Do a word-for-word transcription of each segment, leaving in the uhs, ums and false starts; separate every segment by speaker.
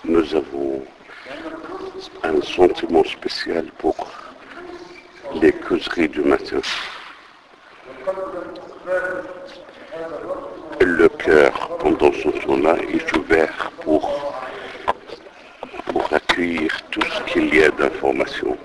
Speaker 1: nous avons un sentiment spécial pour les causeries du matin. Le cœur, pendant ce temps-là, est ouvert pour, pour accueillir tout ce qu'il y a d'informations.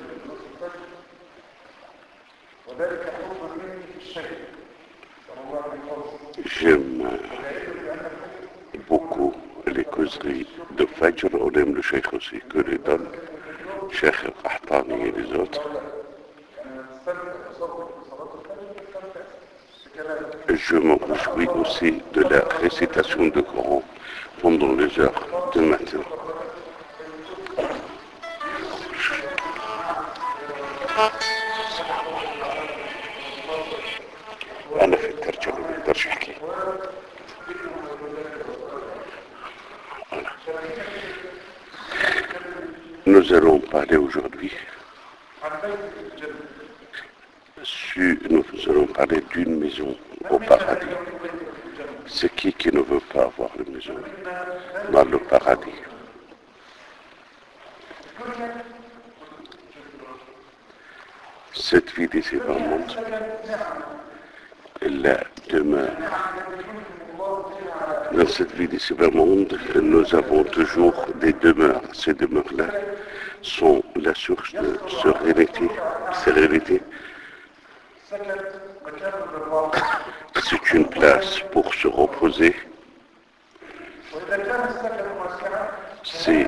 Speaker 1: J'aime beaucoup les causeries de Fajr, on aime le Cheikh aussi, que les donne Cheikh Ahtani et les autres. Je me réjouis aussi de la récitation de Coran pendant les heures du matin. أنا في الترجمة ما أقدرش أحكي. Nous allons parler aujourd'hui, sur, nous allons parler d'une maison au paradis. C'est qui qui ne veut pas avoir une maison dans le paradis? Cette vie des monde, la demeure. Dans cette vie des monde, nous avons toujours des demeures. Ces demeures-là sont la source de sérénité. sérénité. C'est une place pour se reposer. C'est,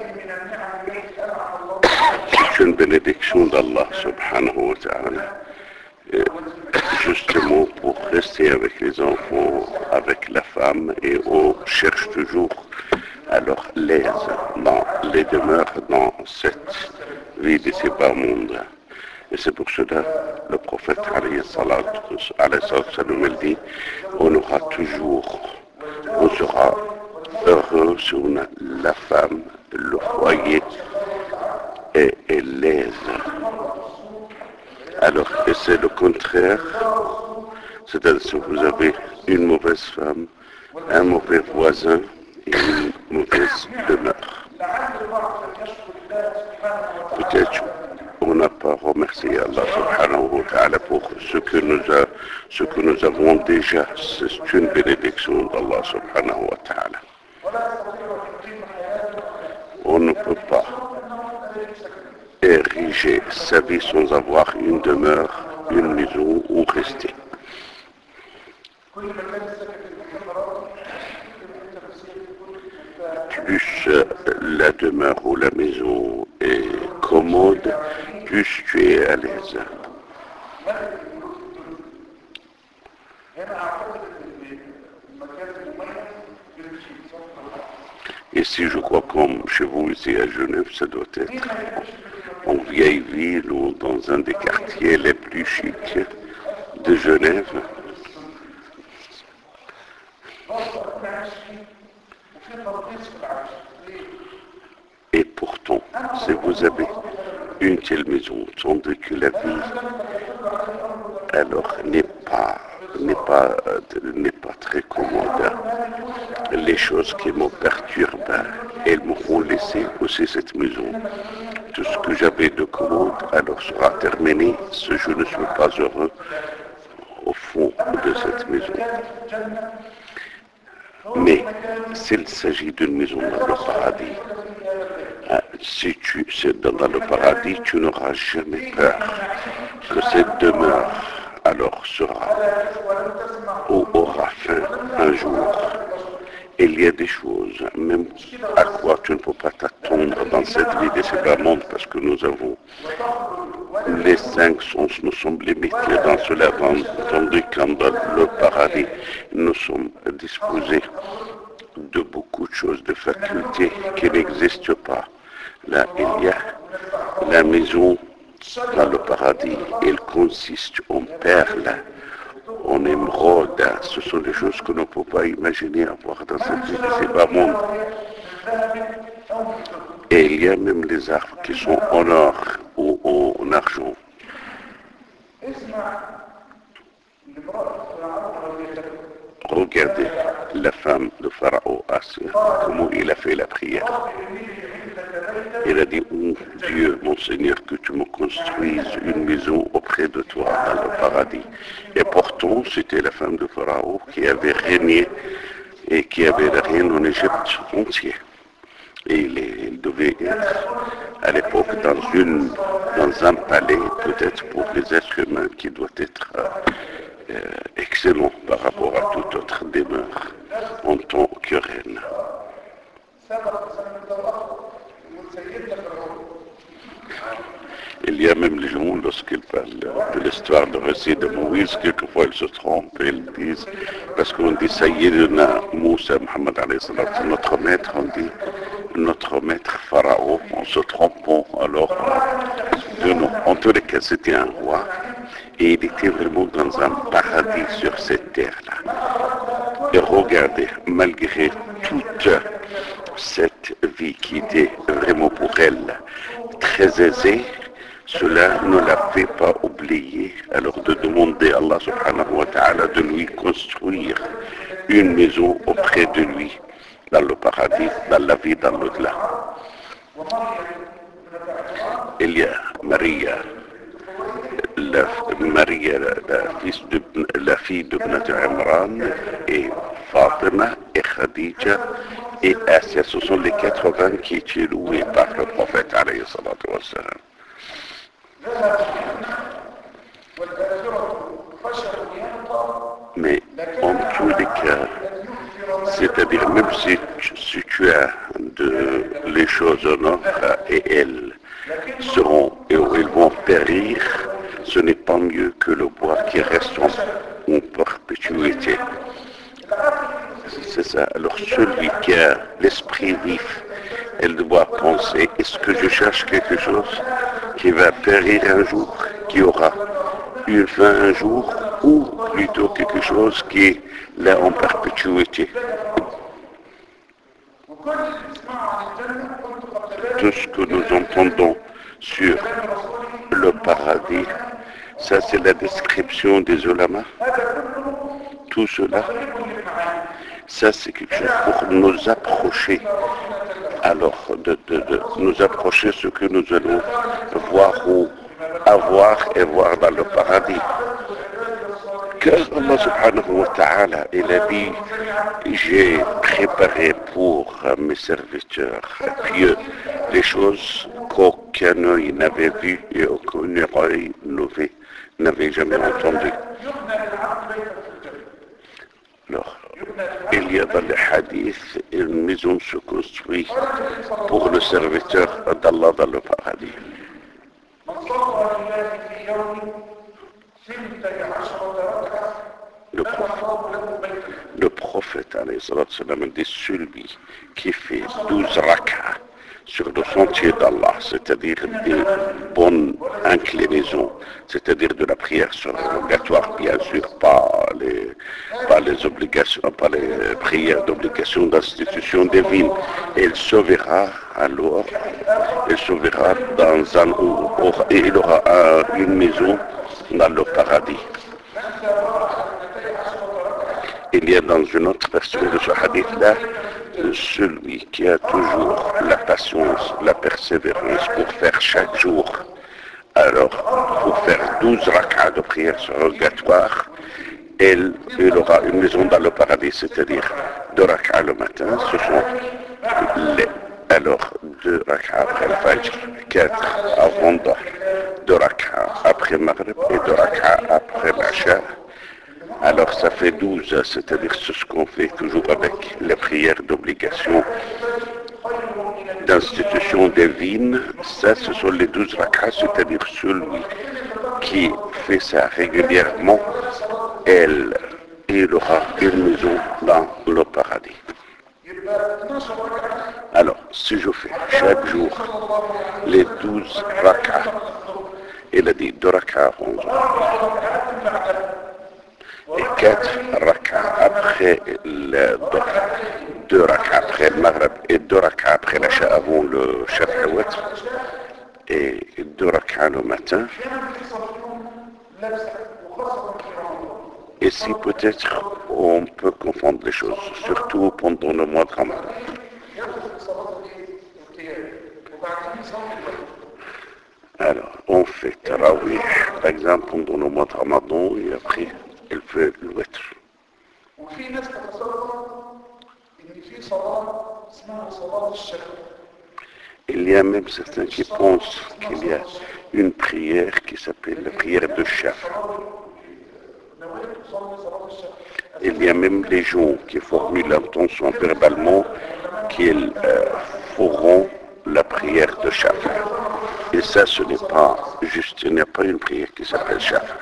Speaker 1: c'est une bénédiction d'Allah subhanahu wa ta'ala. Justement pour rester avec les enfants, avec la femme, et on cherche toujours alors l'aise dans les demeures dans cette vie de ces bas mondes. Et c'est pour cela le prophète alayhi salam dit, on aura toujours, on sera heureux si on a la femme, le foyer et, et l'aise. Alors que c'est le contraire, c'est-à-dire si vous avez une mauvaise femme, un mauvais voisin et une mauvaise demeure. Peut-être on n'a pas remercié Allah subhanahu wa ta'ala pour ce que nous, a, ce que nous avons déjà. C'est une bénédiction d'Allah subhanahu wa ta'ala. On ne peut pas ériger sa vie sans avoir une demeure, une maison où rester. Plus la demeure ou la maison est commode, plus tu es à l'aise. Ici, je crois comme chez vous ici à Genève, ça doit être en vieille ville ou dans un des quartiers les plus chics de Genève. Et pourtant, si vous avez une telle maison, tandis que la vie alors n'est pas n'est pas n'est pas très commode, les choses qui me perturbent, elles me font laisser aussi cette maison. Tout ce que j'avais de commode alors sera terminé si je ne suis pas heureux au fond de cette maison. Mais s'il s'agit d'une maison dans le paradis, si tu es dans le paradis, tu n'auras jamais peur que cette demeure alors sera ou aura fin un jour. Il y a des choses, même à quoi tu ne peux pas t'attendre dans cette vie de ce monde, parce que nous avons les cinq sens nous sommes limités dans cela, tandis qu'en le paradis, nous sommes disposés de beaucoup de choses, de facultés qui n'existent pas. Là, il y a la maison dans le paradis, elle consiste en perles, en émeraude. Ce sont des choses que l'on ne peut pas imaginer avoir dans cette vie de ces bas mondes. Et il y a même les arbres qui sont en or ou en argent. regardez la femme de Pharaon, comment il a fait la prière. Il a dit, oh Dieu, mon Seigneur, que tu me construises une maison auprès de toi dans le paradis. Et pourtant, c'était la femme de Pharaon qui avait régné et qui avait la reine en Égypte entier. Et il, il devait être à l'époque dans, une, dans un palais, peut-être pour les êtres humains, qui doit être euh, excellent par rapport à toute autre demeure en tant que reine. Il y a même les gens, lorsqu'ils parlent de l'histoire de récit de Moïse, quelquefois ils se trompent et ils disent, parce qu'on dit Sayyidina Moussa, Mohammed alayhi salam, notre maître, on dit notre maître Pharaon, en se trompant alors de nous. En tous les cas, c'était un roi et il était vraiment dans un paradis sur cette terre-là. Et regardez, malgré toute cette vie qui était vraiment pour elle très aisée, cela ne l'a fait pas oublier alors de demander à Allah subhanahu wa ta'ala de lui construire une maison auprès de lui dans le paradis, dans la vie, dans l'au-delà. Il y a Maria, la, Maria, la, fils de, la fille de Ibn Imran, et Fatima, et Khadija, et Asya. Ce sont les quatre-vingts qui étaient loués par le prophète alayhi salatu wa salam. Mais en tous les cas, c'est-à-dire même si tu, si tu as de, les choses en or et elles seront et elles vont périr, ce n'est pas mieux que le bois qui reste en, en perpétuité. C'est ça. Alors celui qui a l'esprit vif, elle doit penser, est-ce que je cherche quelque chose qui va périr un jour, qui aura une fin un jour, ou plutôt quelque chose qui est là en perpétuité. Tout ce que nous entendons sur le paradis, ça c'est la description des ulama. Tout cela, ça c'est quelque chose pour nous approcher, alors de, de, de nous approcher ce que nous allons voir ou avoir et voir dans le paradis. Car Allah subhanahu wa ta'ala, il a dit, j'ai préparé pour mes serviteurs pieux des choses qu'aucun œil n'avait vues et aucun oreille n'avait jamais entendues. Alors, il y a dans les hadiths, une maison se construit pour le serviteur d'Allah dans le paradis. Le prophète, le prophète alayhi salam, dit celui qui fait douze rak'ah sur le sentier d'Allah, c'est-à-dire des bonnes inclinaisons, c'est-à-dire de la prière surrogatoire, bien sûr, pas les, pas les obligations, pas les prières d'obligation d'institution divine. Il se verra alors, il se verra dans un, et il aura un, une maison dans le paradis. Il y a dans une autre version de ce hadith-là, celui qui a toujours la patience, la persévérance pour faire chaque jour, alors pour faire douze rak'ahs de prière surrogatoire, il, il aura une maison dans le paradis, c'est-à-dire deux rak'ahs le matin, ce sont les, alors deux rak'ahs après le fajr, quatre avant Dhuhr, deux rak'ahs après Maghrib et deux rak'ahs après l'Isha. Alors ça fait douze, c'est-à-dire ce qu'on fait toujours avec les prières d'obligation d'institution divine. Ça, ce sont les douze rak'ahs, c'est-à-dire celui qui fait ça régulièrement, elle, il aura une maison dans le paradis. Alors, si je fais chaque jour les douze rak'ahs, il a dit deux rak'ahs avant et quatre rak'ahs après le Dhuhr, deux rak'ahs après le Maghrib et deux rak'ahs après l'Isha avant le Shaf'i Witr et deux rak'ahs le matin. ici peut-être on peut confondre les choses, surtout pendant le mois de Ramadan. Alors, on fait Tarawih, par exemple, pendant le mois de Ramadan, et après, elle fait le witr. Il y a même certains qui pensent qu'il y a une prière qui s'appelle la prière de Shafa. Il y a même des gens qui formulent l'intention verbalement qu'ils euh, feront la prière de Shafa. Et ça, ce n'est pas juste, il n'y a pas une prière qui s'appelle Shafa.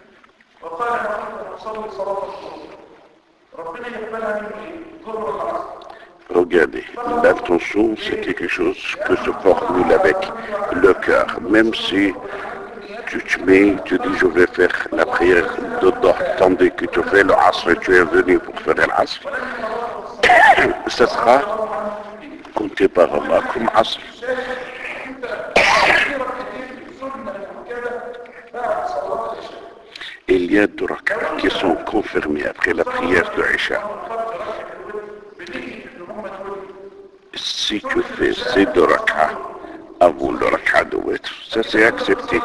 Speaker 1: Regardez, l'intention, c'est quelque chose que se formule avec le cœur. Même si tu te mets, tu dis je vais faire la prière de Doha, tandis que tu fais le Asr et tu es venu pour faire l'Asr, ça sera compté par Allah comme Asr. Il y a deux rak'ahs qui sont confirmés après la prière de Isha. Si tu fais ces deux rak'ahs avant le rak'ah de witr, ça c'est accepté.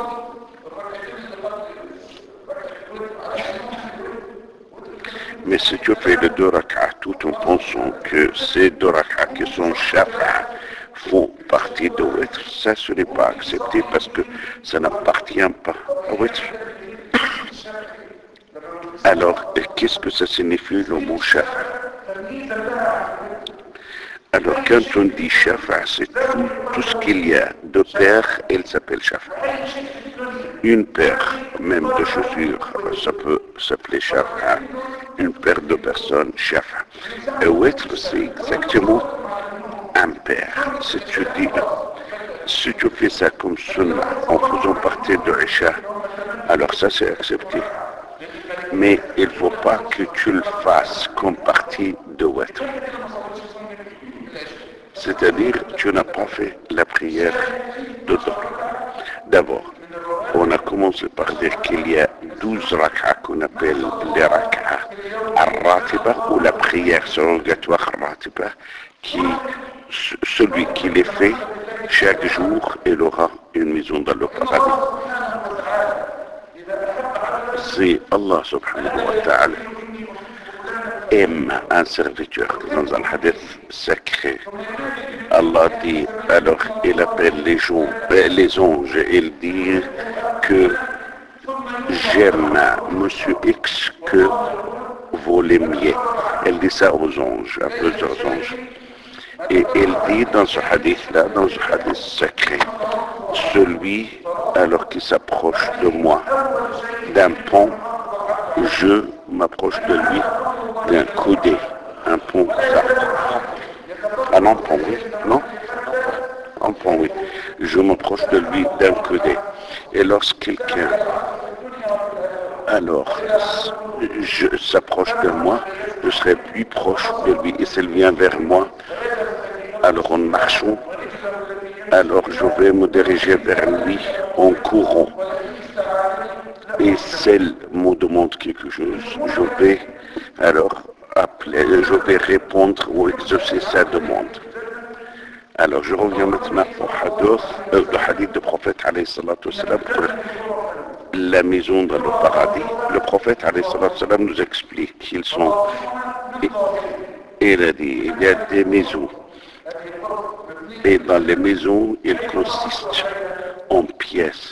Speaker 1: Mais si tu fais les deux rak'ahs tout en pensant que ces deux rak'ahs qui sont shafa font partie de witr, ça ce n'est pas accepté parce que ça n'appartient pas à witr. Alors, qu'est-ce que ça signifie le mot shafa? Alors, quand on dit shafa, c'est tout, tout ce qu'il y a de paire, il s'appelle shafa. Une paire, même de chaussures, ça peut s'appeler shafa. Une paire de personnes, shafa. Et witr, c'est exactement un paire. Si tu dis, si tu fais ça comme sunnah, en faisant partie de Isha, alors ça c'est accepté. Mais il ne faut pas que tu le fasses comme partie de witr. C'est-à-dire, tu n'as pas fait la prière de Doha. D'abord, on a commencé par dire qu'il y a douze rak'ahs qu'on appelle les rak'ahs al-ratiba ou la prière surrogatoire ratiba, qui, celui qui les fait, chaque jour, il aura une maison dans le paradis. Si Allah subhanahu wa ta'ala aime un serviteur dans un hadith sacré, Allah dit, alors il appelle les gens, les anges, et il dit que j'aime Monsieur X que vous l'aimiez. Elle dit ça aux anges, à plusieurs anges. Et il dit dans ce hadith-là, dans ce hadith sacré, celui alors qui s'approche de moi d'un pont, je m'approche de lui d'un coudé, un pont, ça. Ah non, pont, oui, non Un pont, oui. Je m'approche de lui d'un coudé. Et lorsque quelqu'un, alors, je s'approche de moi, je serai plus proche de lui. Et s'il vient vers moi, alors en marchant, alors je vais me diriger vers lui en courant. Et s'il me demande quelque chose, je vais alors appeler, je vais répondre ou exaucer sa demande. Alors je reviens maintenant au hadith, euh, le hadith du prophète alayhi salatu wassalam pour la maison dans le paradis. Le prophète alayhi salatu wassalam nous explique qu'ils sont, il a dit, il y a des maisons. Et dans les maisons, il consiste en pièces.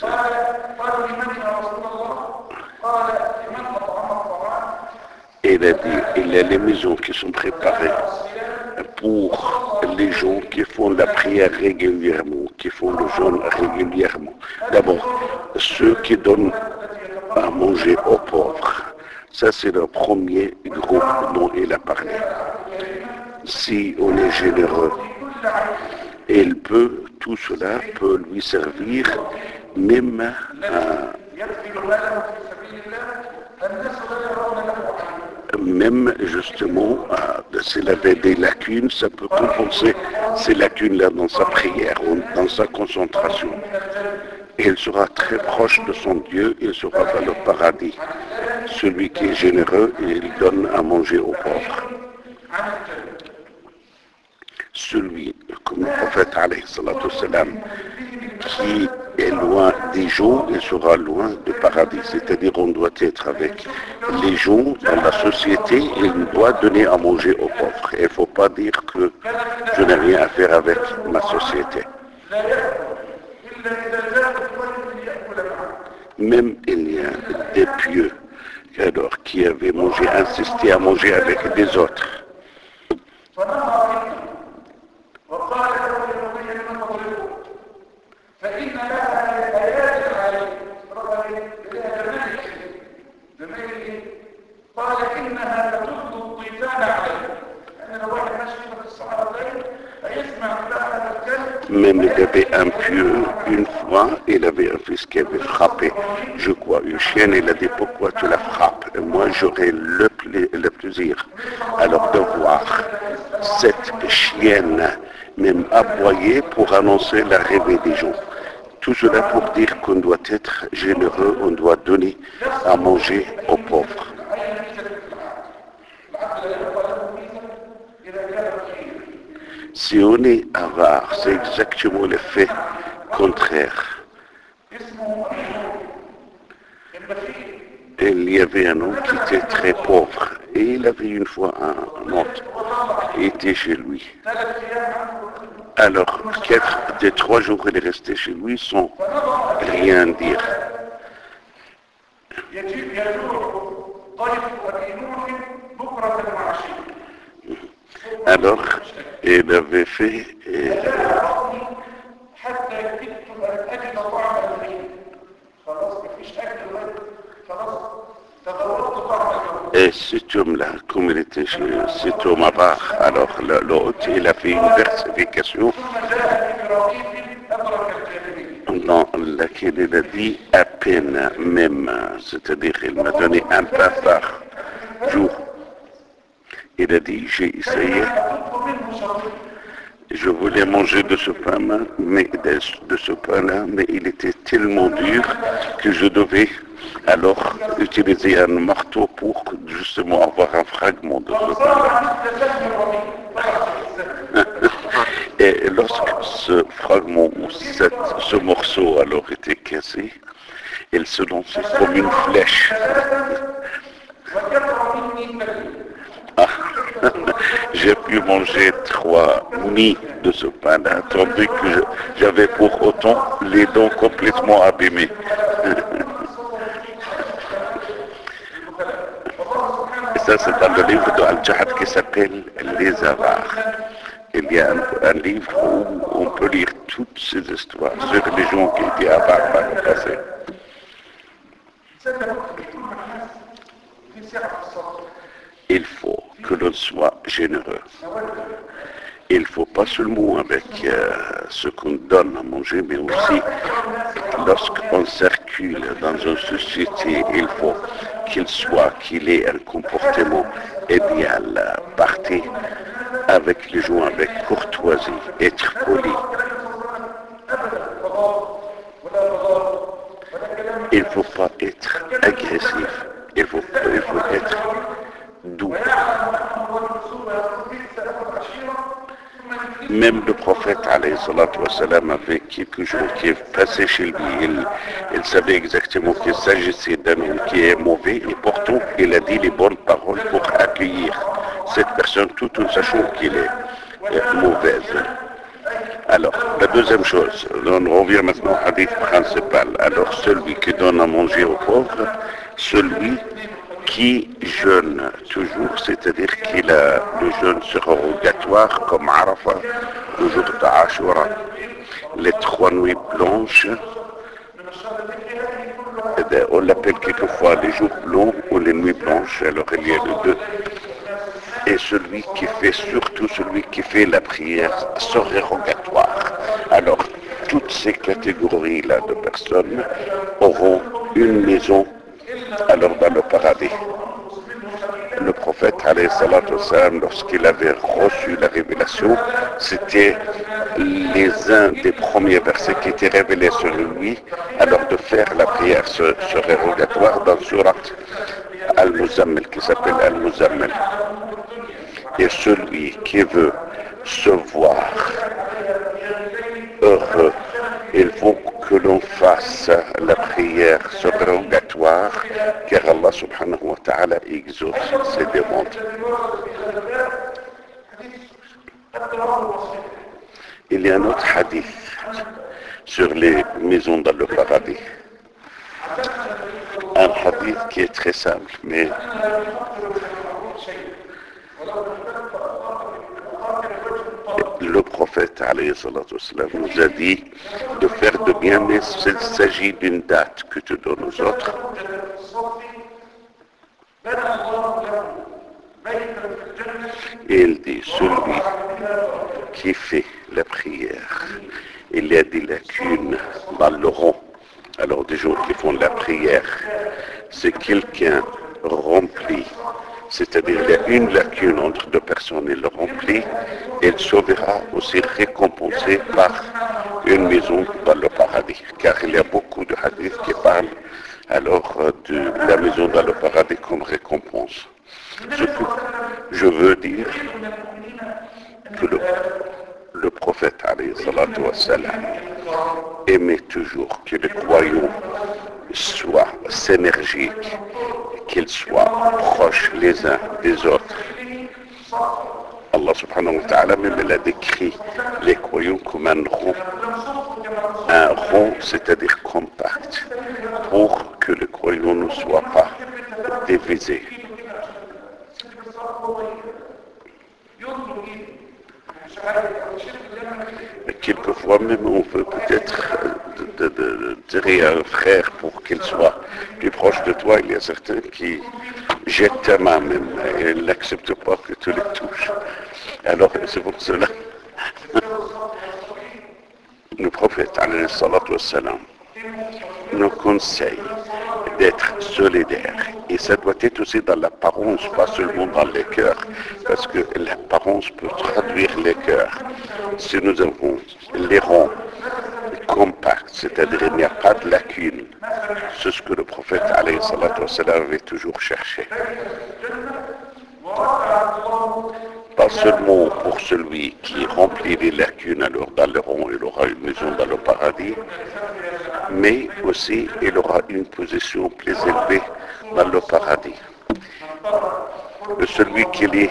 Speaker 1: Il a dit, il y a les maisons qui sont préparées pour les gens qui font la prière régulièrement, qui font le jeûne régulièrement. D'abord, ceux qui donnent à manger aux pauvres. Ça, c'est le premier groupe dont il a parlé. Si on est généreux, il peut, tout cela peut lui servir même à, même justement, à, s'il avait des lacunes, ça peut compenser ces lacunes-là dans sa prière, dans sa concentration. Il sera très proche de son Dieu, il sera dans le paradis. celui qui est généreux, il donne à manger aux pauvres. Celui, comme le prophète alayhi salatu wassalam, qui est loin des gens, il sera loin du paradis. C'est-à-dire on doit être avec les gens dans la société et il doit donner à manger aux pauvres. Il ne faut pas dire que je n'ai rien à faire avec ma société. Même il y a des pieux alors, qui avaient mangé, insisté à manger avec des autres. Même il avait un pieux, une fois, il avait un fils qui avait frappé, je crois, une chienne. Il a dit, pourquoi tu la frappes? Et moi, j'aurais le, pla- le plaisir, alors de voir cette chienne même aboyer pour annoncer l'arrivée des gens. Tout cela pour dire qu'on doit être généreux, on doit donner à manger aux pauvres. Si on est avare, c'est exactement l'effet contraire. Il y avait un homme qui était très pauvre et il avait une fois un autre qui était chez lui. Alors, quatre, des trois jours, il est resté chez lui sans rien dire. Alors, il avait fait... Euh, et cet homme-là, comme il était chez cet homme à part, alors l'autre, il a fait une versification dans laquelle il a dit à peine même, c'est-à-dire il m'a donné un pain par jour. Il a dit, j'ai essayé, je voulais manger de ce pain-là, mais de, de ce pain-là, mais il était tellement dur que je devais alors utiliser un marteau pour justement avoir un fragment de ce pain-là. Et lorsque ce fragment ou cette, ce morceau alors était cassé, il se lançait comme une flèche. Ah, j'ai pu manger trois mie de ce pain-là, tandis que j'avais pour autant les dents complètement abîmées. Et ça, c'est dans le livre de Al-Jahad qui s'appelle Les Avares. Il y a un, un livre où on peut lire toutes ces histoires sur les gens qui étaient avares par le passé. Il faut que l'on soit généreux. Il ne faut pas seulement avec euh, ce qu'on donne à manger, mais aussi lorsqu'on circule dans une société, il faut qu'il soit, qu'il ait un comportement idéal, partir avec les gens avec courtoisie, être poli. Il ne faut pas être agressif, il faut, il faut être doux. Même le prophète alayhi salatu wassalam avait quelque chose qui est passé chez lui. Il, il savait exactement qu'il s'agissait d'un homme qui est mauvais et pourtant il a dit les bonnes paroles pour accueillir cette personne tout en sachant qu'il est mauvaise. Alors, la deuxième chose, on revient maintenant au hadith principal. Alors, celui qui donne à manger aux pauvres, celui qui jeûne toujours, c'est-à-dire qu'il a le jeûne surrogatoire comme Arafat, le jour d'Ashura, les trois nuits blanches, on l'appelle quelquefois les jours blancs ou les nuits blanches, alors il y a les deux. Et celui qui fait, surtout celui qui fait la prière surrogatoire. Alors, toutes ces catégories-là de personnes auront une maison alors dans le paradis. Le prophète, alayhi salatu wassalam, lorsqu'il avait reçu la révélation, c'était les uns des premiers versets qui étaient révélés sur lui, alors de faire la prière surrogatoire dans Surat Al-Muzammil, qui s'appelle Al-Muzammil. Et celui qui veut se voir heureux, il faut que l'on fasse la prière surrogatoire, car Allah subhanahu wa ta'ala exauce ses demandes. Il y a un autre hadith sur les maisons dans le paradis. Un hadith qui est très simple, mais le prophète alayhi salatu wassalam, nous a dit de faire de bien, mais s'il s'agit d'une date que tu donnes aux autres. Et il dit, celui qui fait la prière, il y a des lacunes dans le rond. Alors des gens qui font la prière, c'est quelqu'un rempli, c'est-à-dire il y a une lacune entre deux personnes, il le remplit, et il sera aussi récompensé par une maison dans le paradis. Car il y a beaucoup de hadiths qui parlent alors de la maison dans le paradis comme récompense. Ce que je veux dire que le, le prophète alayhi salatu wassalam aimait toujours que les croyants soient synergiques, qu'ils soient proches les uns des autres. Allah subhanahu wa ta'ala même il a décrit les croyants comme un rond, un rond, c'est-à-dire compact, pour que les croyants ne soient pas divisés. Quelquefois même on peut peut-être de, de, de, dire à un frère pour qu'il soit plus proche de toi, il y a certains qui jettent ta main même et ils n'acceptent pas que tu les touches. Alors c'est pour cela le prophète alayhi salatu wassalam nous conseille d'être solidaire. Et ça doit être aussi dans l'apparence, pas seulement dans les cœurs, parce que l'apparence peut traduire les cœurs. Si nous avons les ronds compacts, c'est-à-dire il n'y a pas de lacune, c'est ce que le prophète alayhi salatu wassalam avait toujours cherché. Pas seulement pour celui qui remplit les lacunes, alors dans le rond, il aura une maison dans le paradis, mais aussi il aura une position plus élevée dans le paradis. Et celui qui lit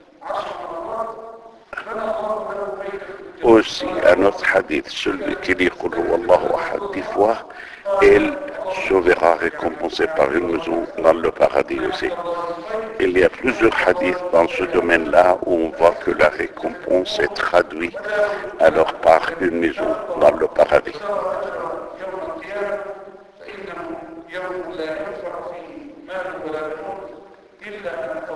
Speaker 1: aussi un autre hadith, celui qui lit Qul huwallahu ahad dix fois, il se verra récompensé par une maison dans le paradis aussi. Il y a plusieurs hadiths dans ce domaine-là où on voit que la récompense est traduite alors par une maison dans le paradis. يوم لا ينفع فيه مال ولا بنون إلا